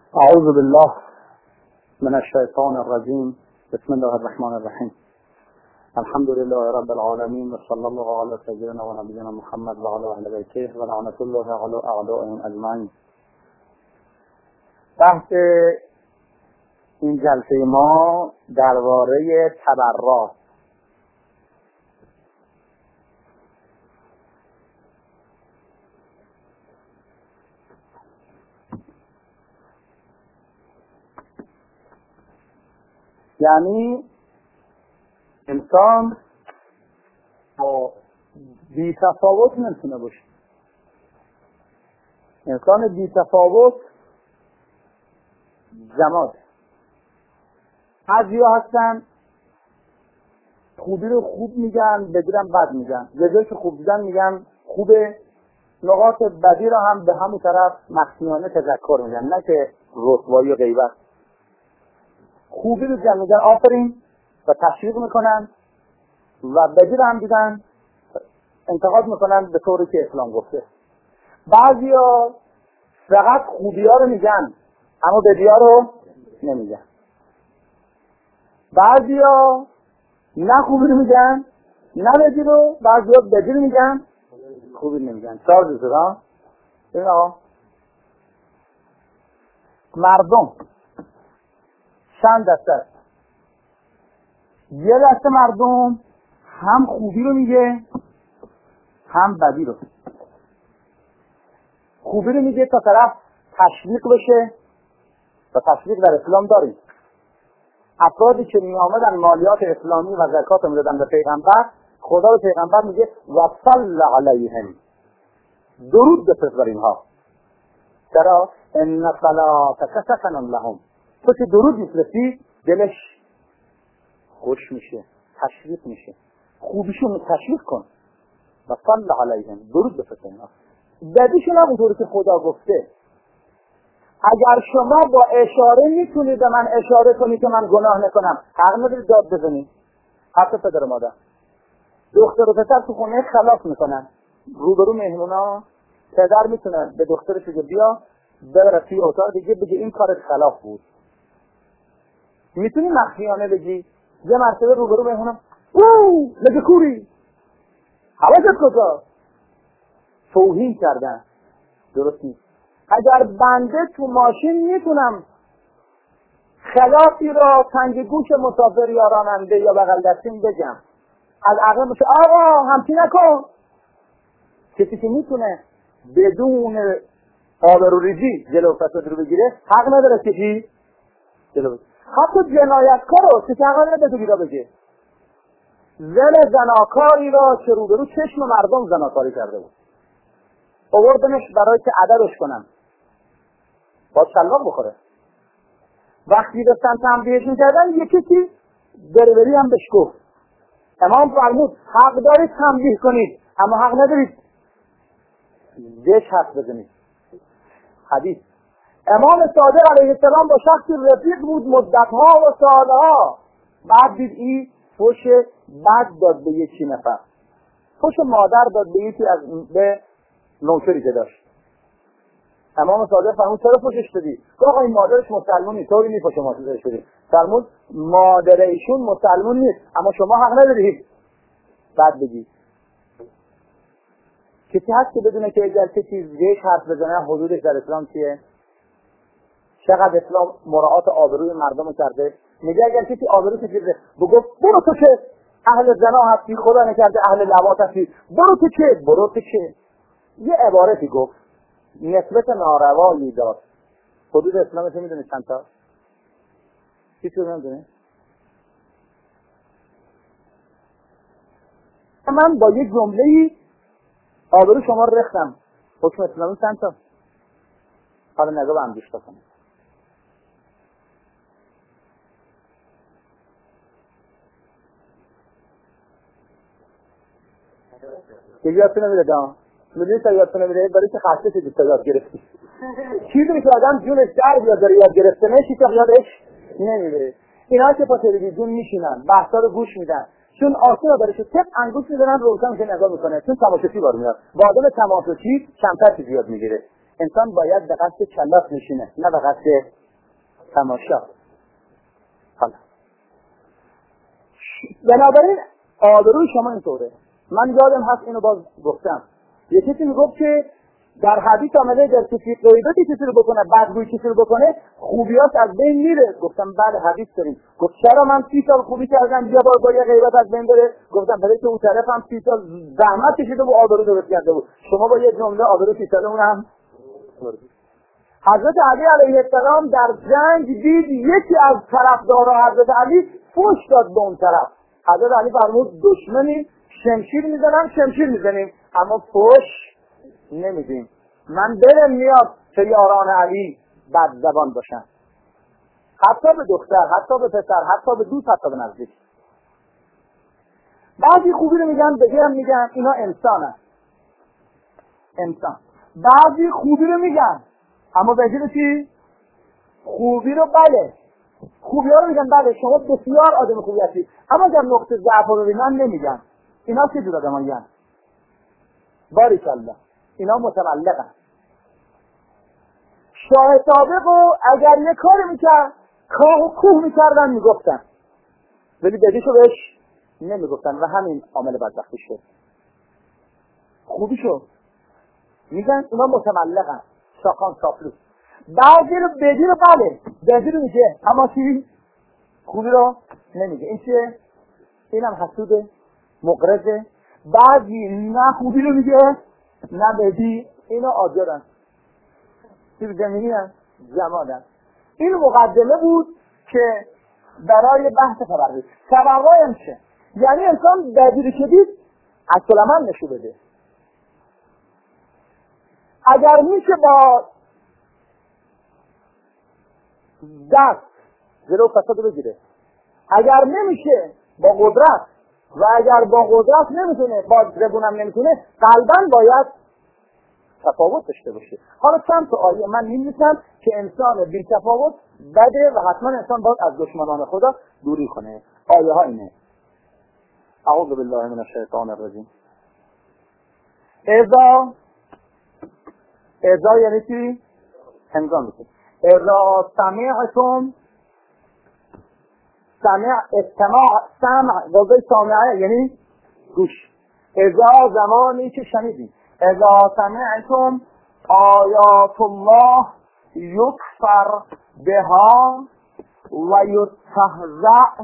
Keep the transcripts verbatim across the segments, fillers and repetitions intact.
اعوذ بالله من الشیطان الرجیم. بسم الله الرحمن الرحیم. الحمد لله رب العالمین و صلی الله علی سیدنا و نبینا محمد و علی اهل بیته و لعنت الله علی اعدائهم اجمعین. بحث این جلسه ما درباره تبرع. یعنی انسان با بی تفاوت نمیتونه باشه. انسان بی تفاوت جماد. بعضیا هستن خوبی رو خوب میگن، بدیرم بد میگن. جزایی که خوب دیدن میگن خوبه، نقاط بدی رو هم به همون طرف مخفیانه تذکر میگن، نه که رسوایی و غیبت. خوبی رو جمع میگن آفرین و تشویق میکنن و بدی رو هم دیدن انتقاد میکنن به طوری که اسلام گفته. بعضیا فقط خوبی ها رو میگن اما بدی ها رو نمیگن. بعضیا نه خوبی رو میگن نه بدی رو، بعضیا بدی رو میگن خوبی رو نمیگن. چهار جزء ها. ببین آقا، مردم چند دسته است. یه دسته مردم هم خوبی رو میگه هم بدی رو. خوبی رو میگه تا طرف تشویق بشه و تشویق در اسلام داریم. افرادی که می آمدن مالیات اسلامی و زکات رو میدادن به پیغمبر، خدا به پیغمبر میگه و صل علیهم، درود بفرست بر اینها. چرا؟ ان صلاتک سکن لهم، تو که درود میفرستی دلش خوش میشه، تشویق میشه. خوبیشون تشویق کن و صل علیهم، درود بفرست اینها. بدیشون هم اونطوری که خدا گفته. اگر شما با اشاره میتونید به من اشاره کنید که من گناه نکنم، حق ندارید داد بزنید. حتی پدر و مادر، دختر و پسر تو خونه خلاف میکنن، روبرو مهمونا پدر میتونه به دخترش بگه بیا ببره توی اتاق دیگه، بگه این کارت خلاف بود. میتونی مخفیانه بگی یه مرتبه روبرو مهمونم اوه لگه کوری حواست کجا، توهین کردن. درست نیست. اگر بنده تو ماشین میتونم خلافی را تنگ گوش مسافر یا راننده یا بغل دستیم بگم، از عقل میشه آقا همچی نکن. کسی که میتونه بدون آبروریزی جلو فساد رو بگیره حق نداره که چی؟ جلو بگیره. حتی جنایتکار رو که حق نداره بگیره بگه زن زناکاری را که روبرو چشم مردم زناکاری کرده بود آوردنش برای که عددش کنن، با شلاق بخوره. وقتی داشتن تنبیهش میکردن یکی که بربری هم بهش گفت امام فرمود حق دارید تنبیه کنید اما حق ندارید بهش حق بزنید. حدیث. امام صادق علیه السلام با شخصی رفیق بود مدتها و سالها، بعد دید این فوش بد داد به یکی نفر، فوش مادر داد به یکی از به نوکری که داشت. امام صادق فرمود چرا فوشش دادی؟ آقا این مادرش مسلمونی، طوری نیست شما فوشش بدید. فرمود مادر ایشون مسلمون نیست اما شما حق ندارید بد بگید. کسی هست که بدونه که اگر کسی زیش حرف بزنه حدودش در اسلام چیه؟ چقدر اسلام مراعات آبروی مردم کرده؟ میگه اگر کسی آبرو کشیده بگو برو تو که اهل زنا هستی، خدا نکرده اهل لواط هستی، برو تو که برو تو که یه عبارتی گفت نسبت ناروایی داد. حدود اسلامش میدونه چند تا؟ کسی رو نمیدونه؟ من با یک جمله‌ای آبرو شما رو رختم. حکم اسلامی چند تا؟ حالا نگاه به اندیش کنید. که یادتون نمیده دام میدونی تا یادتون نمیده برای که خسته شدید تا یاد گرفتی. چیزی که آدم جونش در بیاد داره یاد گرفته نشی تا یادش نمیده. اینا که با تلویزیون میشینن بحثا رو گوش میدن چون آسیا داره شد تپ انگوش میدارن روشن میشه نگاه میکنه چون تماشاچی بار میاد. با آدم تماشاچی کمتر چیز یاد میگیره. انسان باید به قصد کلاف نشینه نه به قصد تماشا. حالا بنابراین آبروی شما اینطوره. من یادم هست اینو باز گفتم، یه کسی میگفت که در حدیث آمده در کسی غیبتی کسی رو بکنه، بدگویی کسی رو بکنه، خوبیاش از بین میره. گفتم بله حدیث داریم. گفت چرا من سی سال خوبی کردم بیا با با یه غیبت از بین بره؟ گفتم برای که اون طرف هم سی سال زحمت کشیده و آبرو درست کرده بود، شما با یه جمله آبرو سی سال اون هم. حضرت علی علیه السلام در جنگ دید یکی از طرفداران حضرت علی فوش داد به اون طرف. حضرت علی فرمود دشمنی شمشیر میزنم شمشیر میزنیم اما فوش نمیدیم. من دلم میاد که یاران علی بد زبان باشن، حتی به دختر، حتی به پسر، حتی به دوست، حتی به نزدیک. بعضی خوبی رو میگن بگم میگن اینا انسانن، انسان. بعضی خوبی رو میگن اما بگیر چی؟ خوبی رو بله، خوبی ها رو میگن بله شما بسیار آدم خوبی هستی، اما اگر نقطه ضعف رو ببینن نمیگن. اینا چه جور آدم هستند؟ باریکالله اینا متملقن. شاه سابق رو اگر یه کاری میکرد کاه و کوه میکردن میگفتن، ولی بدیشو بهش نمیگفتن و همین عامل بدبختی شد. خوبی شد میگن اینا متملقن، شاخان چاپلوس. بعضی رو بدی رو بله بدی رو میگه اما چی؟ خوبی رو نمیگه. این چیه؟ اینم حسوده، مقرضه. بعضی نه خوبی رو میگه نه بدی، اینا آجرن، چیز زمینی هم زمانن. این مقدمه بود که برای بحث تبرک. تبرک هم چه؟ یعنی انسان بدی رو که دید عکس العمل نشون بده. اگر میشه با دست جلو فساد بگیره، اگر نمیشه با قدرت، و اگر با قدرت نمیتونه با زبونم نمیتونه، قلباً باید تفاوت داشته باشه. حالا چند تا آیه من می‌نویسم که انسان بی تفاوت بده و حتما انسان باید از دشمنان خدا دوری کنه. آیه ها اینه: اعوذ بالله من الشیطان الرجیم. اذا اذا یعنی چی؟ هنگام بکن. اذا سمعتم، سمع استماع، سمع وضع سامعه یعنی گوش. اذا زمانی که شنیدی، اذا سمعتم آیات الله یکفر بها و یستهزأ،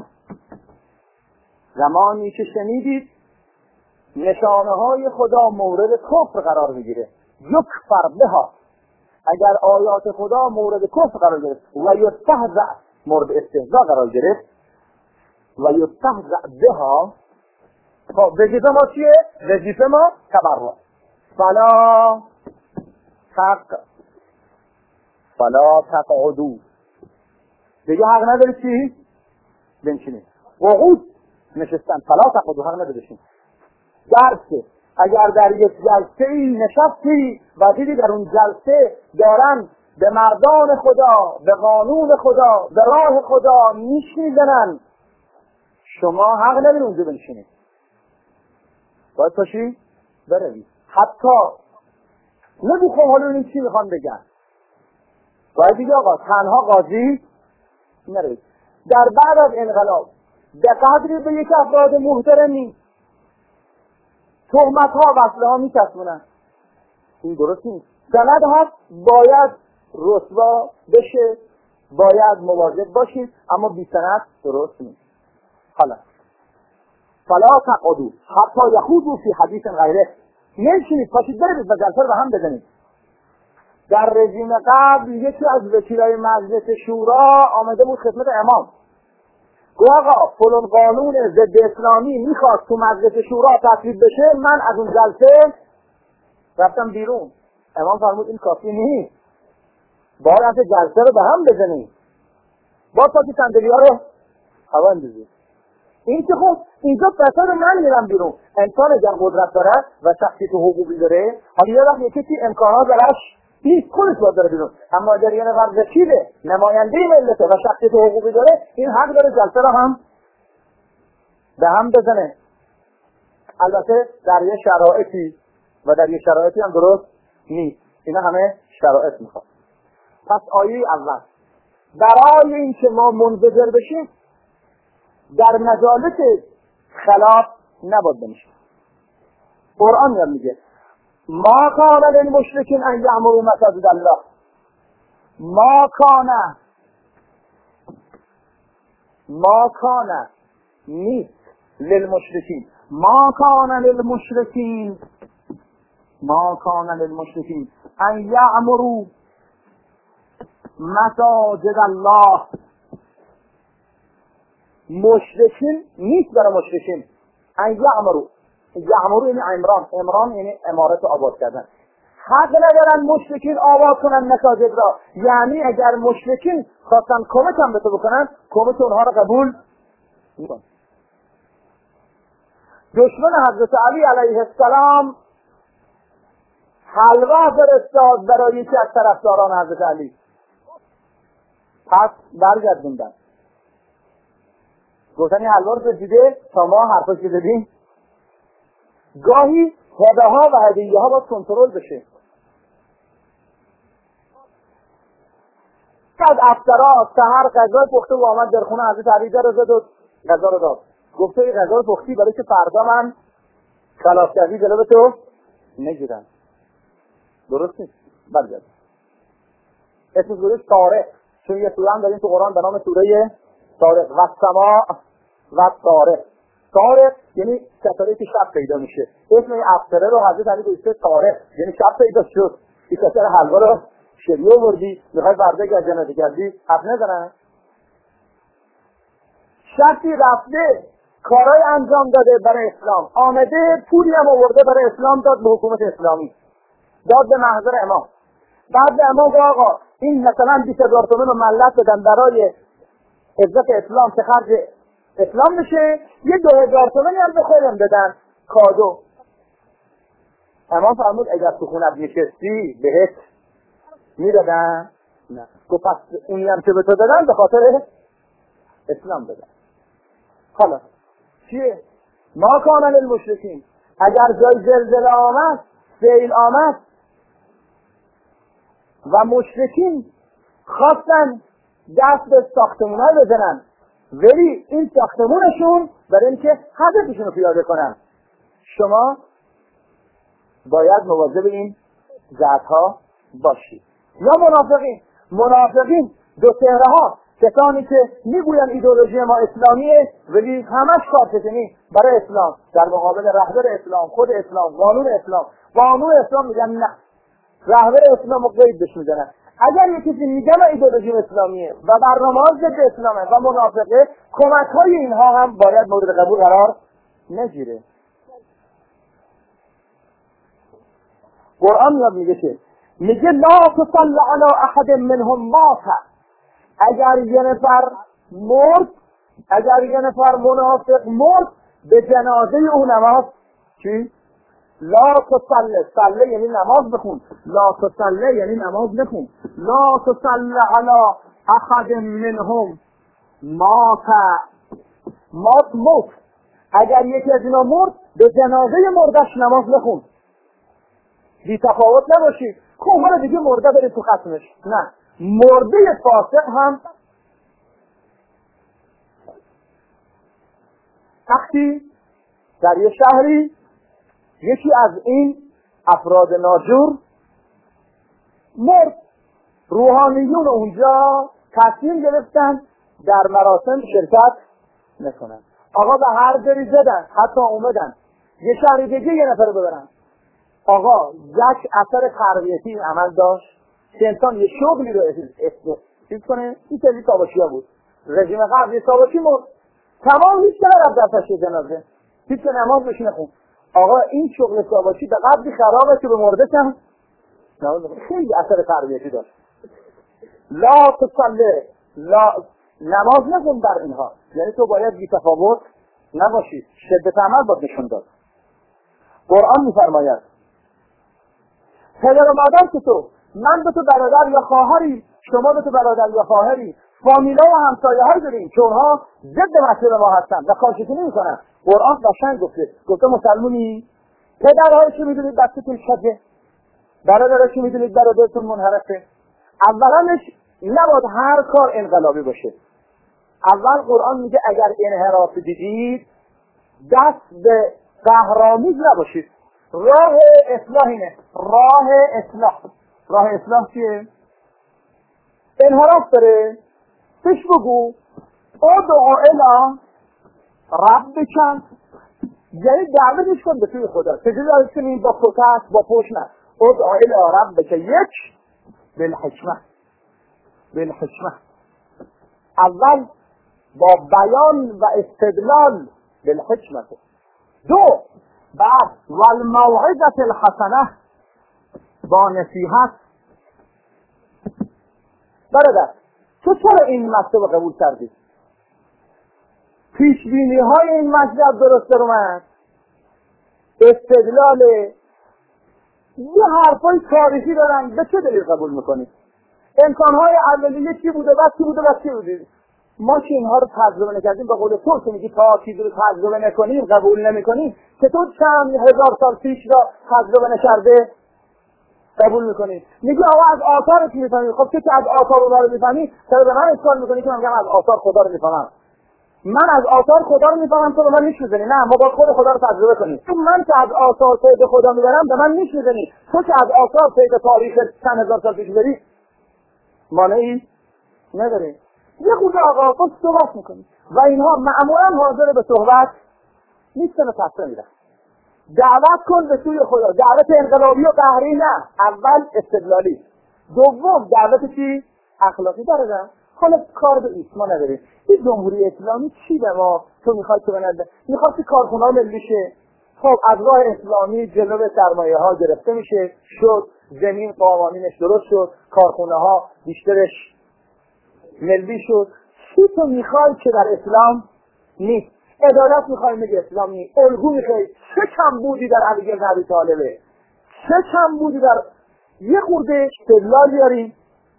زمانی که شنیدید نشانه های خدا مورد کفر قرار میگیره. یکفر بها، اگر آیات خدا مورد کفر قرار گرفت و یستهزأ مورد استهزاء قرار گرفت و یستهزأ بها، خب وظیفه ما چیه؟ وظیفه ما تبرک. فلا تق فلا تقعدوا، دیگه حق نداری چی؟ بنشینید. قعود نشستن، فلا تقعدوا حق نداری بشین. درسه اگر در یک جلسه ای نشستی و دیدی در اون جلسه دارن به مردان خدا، به قانون خدا، به راه خدا میشنیدنن، شما حق نداری اونجا بنشینید، باید پاشی بروی. حتی نگو خب حالا این چی میخوان بگن، باید دیگه آقا تنها قاضی نروید. در بعد از انقلاب به قدری به یک افراد محترمی تهمت ها و وصله ها میچسبونن، این درست نیست. سند هست باید رسوا بشه، باید مواظب باشید، اما بی سند درست نیست. حالا فلا تقعدوا حتی یخوضوا فی حدیث غیره، نمیشینید پاشید برید و جلسه رو به هم بزنید. در رژیم قبل یکی از وکیلای مجلس شورا آمده بود خدمت امام، گفت آقا فلان قانون ضد اسلامی میخواد تو مجلس شورا تصویب بشه، من از اون جلسه رفتم بیرون. امام فرمود این کافی نیست، باید جلسه رو به هم بزنید، با تا که صندلی ها رو هوا اندازید. این که خب اینجا فساد من میرم بیرون. انسان اگر قدرت داره و شخصیت حقوقی داره، حالا یه وقت یکی امکانات براش نیست خودش باید داره بیرون، اما اگر یه نفر وکیله نماینده ملته و شخصیت حقوقی داره، این حق داره جلسه رو هم به هم بزنه. البته در یه شرایطی و در یه شرایطی هم درست نیست، اینا همه شرایط میخواد. پس آیه اول برای اینکه ما منتظر بشیم در مجالس خلاف نباید بنشیم. قرآن میاد میگه ما کان للمشرکین ان یعمروا مساجد الله. ما کان ما کان نیست للمشرکین ما کان للمشرکین ما کان للمشرکین ان یعمروا مساجد الله. مشرکین نیست برای مشرکین. ان یعمروا یعمروا یعنی عمران عمران یعنی عمارت و آباد کردن. حق ندارن مشرکین آباد کنن مساجد را. یعنی اگر مشرکین خواستن کمک هم به تو بکنن کمک اونها را قبول نکن. دشمن حضرت علی علیه السلام حلوا فرستاد برای یکی از طرفداران حضرت علی. پس برگردوندن گفتن این حلوا رو دیده تا ما حرفش رو بدیم. گاهی هدیه ها و هدیه ها باید کنترل بشه. از افطارا سحر غذا پخته و آمد در خونه حضرت علی در زد و غذا رو داد. گفته این غذا رو پختی برای که فردا من خلاف کردی جلو تو نگیرم. درست نیست. برگرد. اسم سورهش طارق، چون یه سوره هم داریم تو قرآن به نام سوره طارق. و السماء و طارق. طارق یعنی ستاره که شب پیدا میشه. اسم این افطاره رو حضرت علی گذاشته طارق، یعنی شب پیدا شد. این ستاره حلوا رو شریعه آوردی میخوای برده گردنه گردی حرف نزنن. شخصی رفته کارهای انجام داده برای اسلام، آمده پولی هم آورده برای اسلام داد به حکومت اسلامی، داد به محضر امام. بعد به امام گفت آقا این مثلا بیست هزار تومان رو ملت بدن برای عزت اسلام که خرج اسلام بشه، یه دو هزار تومانی هم به خودم بدن کادو. امام فرمود اگر تو خونت نشستی بهت میدادن؟ نه. گفت پس اونی هم که به تو دادن به خاطر اسلام بدن. حالا چیه؟ ما کان للمشرکین. اگر جای زلزله آمد، سیل آمد و مشرکین خواستن دست به ساختمونها بزنن ولی این ساختمونشون برای اینکه هدفشون رو پیاده کنن، شما باید مواظب این ذاتها باشید. یا منافقین منافقین دو چهره ها، کسانی که میگوین ایدئولوژی ما اسلامیه ولی همش کارشکنی برای اسلام، در مقابل رهبر اسلام، خود اسلام، قانون اسلام قانون اسلام میگن نه، رهبر اسلام رو قید بهش میزنن. اگر یکی میگه ما ایدئولوژی اسلامیه و برنامه‌ها ضد اسلامه و منافقه، کمک های اینها هم باید مورد قبول قرار نگیره. قرآن یاد میگه که میگه لا تصل علی احد منهم مات. اگر یه نفر مرد، اگر یه نفر منافق مرد، به جنازه او نماز چی؟ لا تصل، صله یعنی نماز بخون، لا تصل یعنی نماز بخون. لا تصل علی احد منهم مات. مات موت. اگر یکی از اینا مرد، به جنازه مردش نماز بخون. بی تفاوت نباشید که اون دیگه مرده برید تو ختمش. نه، مرده فاسق هم وقتی در یه شهری یکی از این افراد ناجور مرد، روحانیون اونجا تصمیم گرفتن در مراسم شرکت نکنن. آقا به هر جری زدن، حتی اومدن یه شهری دیگه یه نفر ببرن. آقا یک اثر تربیتی عمل داشت که انسان یه شغلی رو چیز کنه. این تازی تاباشی ها بود، رژیم قبلی تاباشی مرد، تمام هیچ که نرفت در تشییع جنازه، هیچ که نماز بشینه خون. آقا این شغل تاباشی به قبلی خرابه که به مرده کم خیلی اثر تربیتی داشت. لا تصله، لا نماز نخون در اینها، یعنی تو باید بی تفاوت نباشی، شدت عمل باید نشون داد. قرآن میفرماید پدر و مادر که تو، من به تو برادر یا خواهری، شما به تو برادر یا خواهری، فامیلا و همسایه هایی داریم که اونها ضد مسیر ما هستن و کارشکنی میکنن. قرآن قشنگ گفته، گفته مسلمونی پدرهایی که میدونید بچه‌تون شده، برادرهایی که میدونید برادرتون منحرفه، اولانش نباید هر کار انقلابی باشه. اول قرآن میگه اگر انحراف دیدید دست به قهرآمیز نباشید. راه اصلاح اینه، راه اصلاح. راه اصلاح چیه؟ انحراف داره پیش بگو ادعو الی ربک، یعنی دعوتش کن به سوی خدا. چجوری دعوتش کنیم؟ با پروتست، با پشت نه. ادعو الی ربک یک بالحکمه، بالحکمه. اول با بیان و استدلال بالحکمه. دو بعد والموعظة الحسنه، با نصیحت. برادر تو چرا این مطلب قبول کردی؟ پیش بینی های این مطلب درست در اومد، استدلال یه حرفای تاریخی دارن، به چه دلیل قبول میکنی؟ امکانهای اولیه چی بوده، بعد چی بوده، بعد چی بوده؟ ما که اینها رو تجربه نکردیم، به قول تو که میگی تا چیزی رو تجربه نکنیم قبول نمیکنیم، که تو چند هزار سال پیش را تجربه نکرده قبول میکنی؟ میگی آقا از آثار چی میفهمی؟ خب تو که از آثار اونها رو میفهمی، چرا به من اشکال میکنی که من میگم از آثار خدا رو میفهمم؟ من از آثار خدا رو میفهمم، تو به من نیش میزنی. نه، ما با خود خدا رو تجربه کنیم. تو من که از آثار سید خدا میبرم به من نیش میزنی. تو که از آثار سید تاریخ چند هزار سال پیش بری مانعی نداری. یه خود آقا خود صحبت میکنی و اینها معمولا حاضر به صحبت نیستن و تصمیم میدن. دعوت کن به سوی خدا، دعوت انقلابی و قهری نه، اول استدلالی. دوم دعوت چی؟ اخلاقی. داره حالا کار به ایسما نداریم. این جمهوری اسلامی چی به ما تو میخواد که بنده؟ میخواد که کارخونه ها ملی شه. خب از راه اسلامی جلو سرمایه ها گرفته میشه، شد زمین قوانینش درست شد، کارخونه ها بیشترش ملی شد. چی تو میخوای که در اسلام نیست؟ عدالت میخوای میگه اسلام نیست. الگو میخوای. چه کم بودی در علی بن ابی طالب؟ چه کم بودی در یه خورده استدلال بیاریم،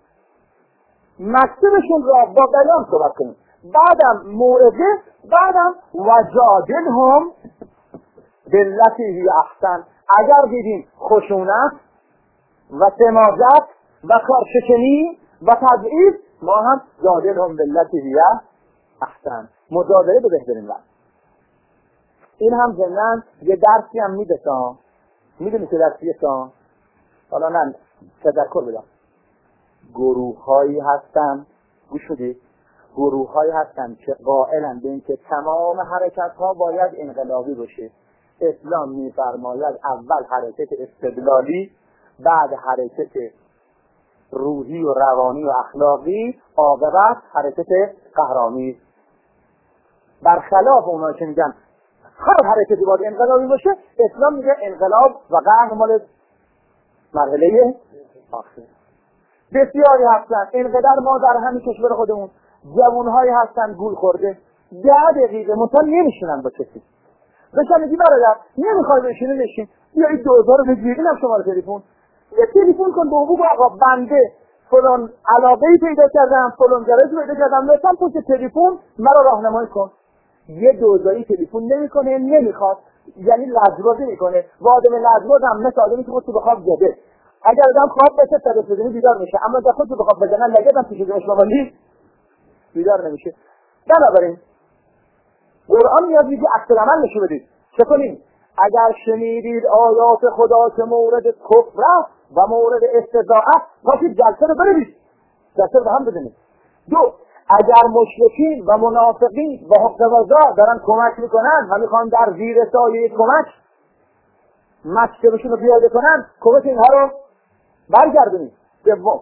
مکتبشون را با بیان صحبت کنیم، بعدم موعظه، بعدم وجادلهم بالتی هی احسن. اگر دیدیم خشونت و تماجت و کارشکنی و تضعیف، ما هم جادلهم بالتی هی احسن، مجادله به بهترین وقت. این هم ضمناً یه درسی هم میده تا میدونی که درسیه تا حالا نه تذکر بدم. گروه هایی هستن، گوش بدید، گروه هایی هستن که قائلن به این که تمام حرکت ها باید انقلابی باشه. اسلام میفرماید اول حرکت استدلالی، بعد حرکت روحی و روانی و اخلاقی، عاقبت حرکت قهرآمیز. برخلاف اونا که میگن هر حرکتی باید انقلابی باشه، اسلام میگه انقلاب و قهر مال مرحله آخر. بسیاری هستن اینقدر ما در همین کشور خودمون جوانهایی هستن گول خورده، ده دقیقه مثلا نمیشونن با کسی. بشن میگی برادر نمیخوای بشینی نشین، بیا این دوزا رو بگیر، اینم شماره تلفن، یه تلفن کن به بگو آقا بنده فلان علاقه‌ای پیدا کردم، فلان جرایدی پیدا کردم، لطفاً پشت تلفن مرا راهنمایی کن. یه دوزایی تلفن نمیکنه، نمیخواد، یعنی لجبازی میکنه. و آدم لجباز هم مثل آدمی که خودشو بخواب زده. اگر آدم خواب بشه تا بزنی بیدار میشه، اما اگر خودشو بخواب بزنن لگدم پیش جوش موالی بیدار نمیشه. بنابراین قرآن میاد میگه عکس العمل نشون بدید. چه کنیم؟ اگر شنیدید آیات خدا که مورد کفر و مورد استضاعف، پاشید جلسه رو بروید، جلسه رو هم بزنید. دو، اگر مشرکین و منافقین و حقوق‌دار دارن کمک میکنن و میخوان در زیر سایه کمک مکتبشون رو پیاده کنن، کمک اینها رو برگردونید. سوم،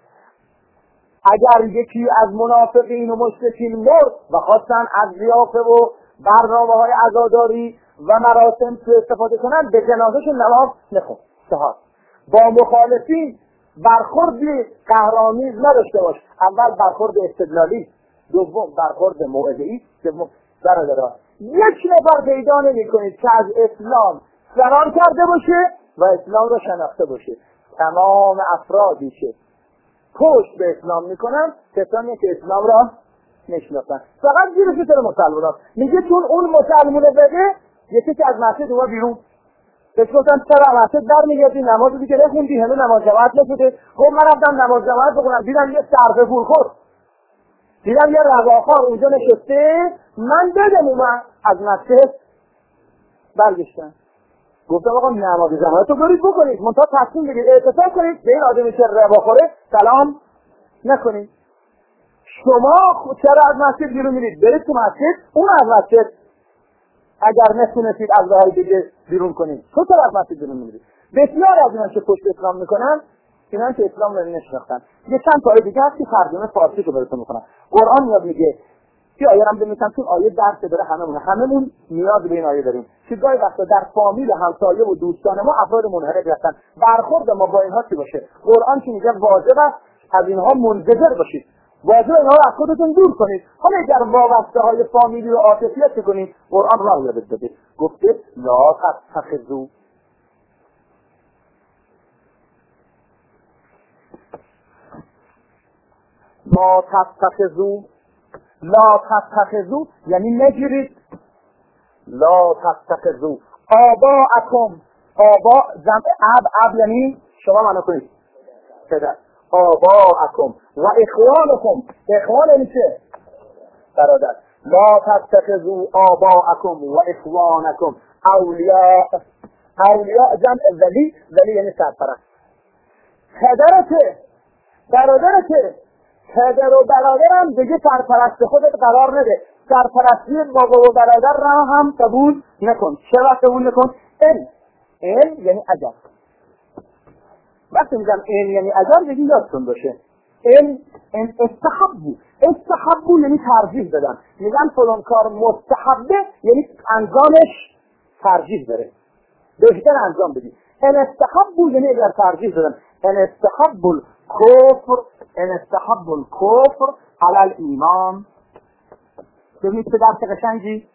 اگر یکی از منافقین و مشرکین مرد و خواستن از ضیافه و برنامه های عزاداری و مراسم استفاده کنن، به جنازهشون نماز نخون. چهار، با مخالفین برخورد قهرآمیز نداشته باش. اول برخورد استدلالی، دوم برخورد موعظه‌ای، سوم برادران یک نفر پیدا نمی‌کنید که از اسلام فرار کرده باشه و اسلام را شناخته باشه. تمام افرادی که پشت به اسلام میکنن کسانی که اسلام را نشناسن. فقط زیر فکر مسلمانان میگه چون اون مسلمونه بده، یکی که از مسجد اومد بیرون بهش گفتم چرا مسجد برمیگردی نمازی دیگه نخوندی هنوز نماز جماعت نشده. خب من رفتم نماز جماعت بخونم دیدم یه صرفه پول خورد، دیدم یه رواخوار اونجا نشسته، من بدم اومد از مسجد برگشتم. گفتم آقا نماز جماعت رو برید بکنید، منتها تصمیم بگید اعتصاب کنید به این آدمی که رواخوره سلام نکنید. شما چرا از مسجد بیرون میرید؟ برید تو مسجد، اون از مسجد اگر نتونستید از راهی دیگه بیرون کنید. تو چرا از مسجد بیرون میرید؟ بسیار از اینا که پشت اسلام میکنن اینا که اسلام رو نشناختن. یه چند تا آیه دیگه هست که ترجمه فارسی رو براتون میکنم. قرآن میاد میگه که آیه هم بنویسم چون آیه درس داره هممون هممون نیاز به این آیه داریم. که گاهی وقتا در فامیل همسایه و دوستان ما افراد منحرف هستن، برخورد ما با اینها چی باشه؟ قرآن که میگه واجب است از اینها منزجر باشید، واجب اینها رو از خودتون دور کنید. حالا اگر وابسته های فامیلی و عاطفیت کنید، قرآن راه یاد داده، گفته لا تتخذوا لا تتخذوا لا تتخذوا یعنی نگیرید، لا تتخذوا آباءکم، آبا جمع اب، اب یعنی شما منو کنید پدر، آباءکم و اخوانکم، اخوان یعنی چه؟ برادر. لا تتخذوا آباءکم و اخوانکم اولیاء، اولیاء جمع ولی، ولی یعنی سرپرست. پدرته، برادرته، پدر و برادرم دیگه سرپرست خودت قرار نده، سرپرستی بابا و برادر را هم قبول نکن. چرا قبول نکن؟ این این یعنی اجر. وقتی میگم این یعنی اجر دیگه یادتون باشه، این این استحبو، استحبو یعنی ترجیح دادن. میگن فلان کار مستحبه یعنی انجامش ترجیح داره، بهتر انجام بدی. ان استحبو یعنی اگر ترجیح دادن، ان استحبو الکفر، ان استحبو الکفر علی الایمان. ببینید چه درس قشنگی،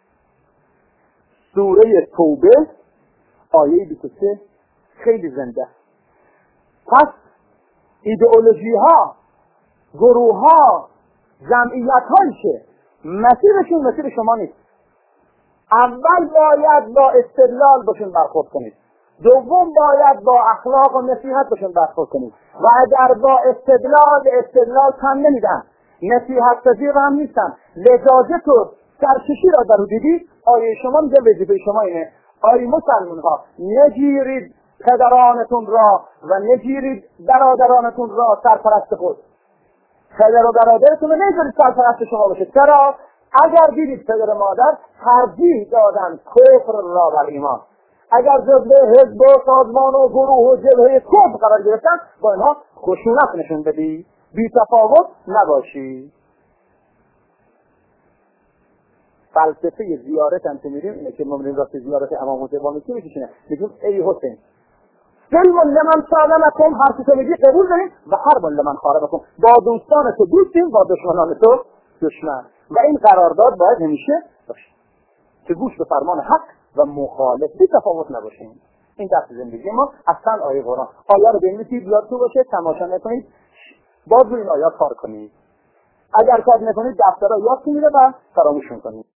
سوره توبه آیه بیست و سه خیلی زنده. پس ایدئولوژی ها، گروه ها، جمعیت هایی که مسیرشون مسیر شما نیست، اول باید با استدلال باشون برخورد کنید، دوم باید با اخلاق و نصیحت باشون برخورد کنید. و اگر با استدلال استدلال کم نمیدن، نصیحت پذیر هم نیستن، لجاجت و سرکشی را در دیدی، آیه شما میگه وظیفه شما اینه، آیه مسلمان ها نگیرید پدرانتون را و نگیرید برادرانتون را سرپرست خود. پدر و برادرتون رو نگیرید سرپرست شما باشه. چرا؟ اگر دیدید پدر و مادر ترجیح دادن کفر را بر ایمان، اگر جزء حزب و سازمان و گروه و جبهه کفر قرار گرفتن، با اینها خشونت نشون بدی، بی تفاوت نباشی. فلسفه زیارت هم که میریم اینه که ما میریم راستی زیارت امام حسین با میگیم میشینه میگیم ای حسین سلم لمن سالمکم، هر چی تو میگی قبول داریم، و حرب لمن خاربکم، با دوستان تو دوستیم، با دشمنان تو دشمن. و این قرارداد باید همیشه باشه که گوش به فرمان حق و مخالف بی تفاوت نباشیم. این درس زندگی ما اصلا آیه قرآن. آیه رو بنویسید یادتون باشه، تماشا نکنید، باز روی این آیات کار کنید. اگر کار نکنید دفترها یادتون میره و فراموش میکنید.